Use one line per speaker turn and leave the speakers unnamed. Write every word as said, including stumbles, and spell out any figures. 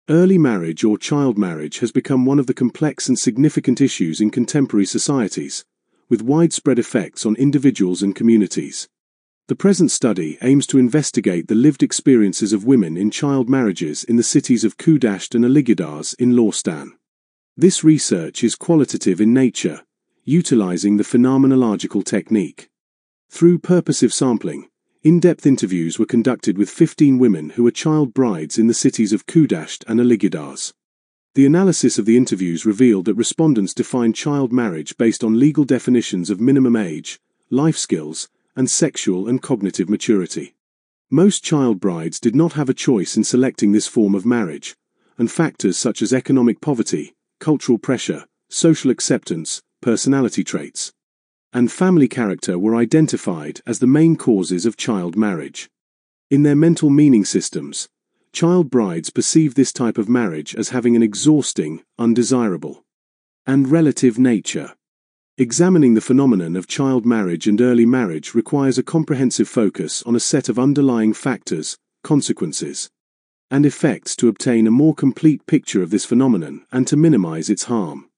Early marriage or child marriage has become one of the complex and significant issues in contemporary societies, with widespread effects on individuals and communities. The present study aims to investigate the lived experiences of women in child marriages in the cities of Kuhdasht and Alighdas in Lorestan. This research is qualitative in nature, utilizing the phenomenological technique. Through purposive sampling, in-depth interviews were conducted with fifteen women who were child brides in the cities of Kuhdasht and Alighdas. The analysis of the interviews revealed that respondents defined child marriage based on legal definitions of minimum age, life skills, and sexual and cognitive maturity. Most child brides did not have a choice in selecting this form of marriage, and factors such as economic poverty, cultural pressure, social acceptance, personality traits, and family character were identified as the main causes of child marriage. In their mental meaning systems, child brides perceive this type of marriage as having an exhausting, undesirable, and relative nature. Examining the phenomenon of child marriage and early marriage requires a comprehensive focus on a set of underlying factors, consequences, and effects to obtain a more complete picture of this phenomenon and to minimize its harm.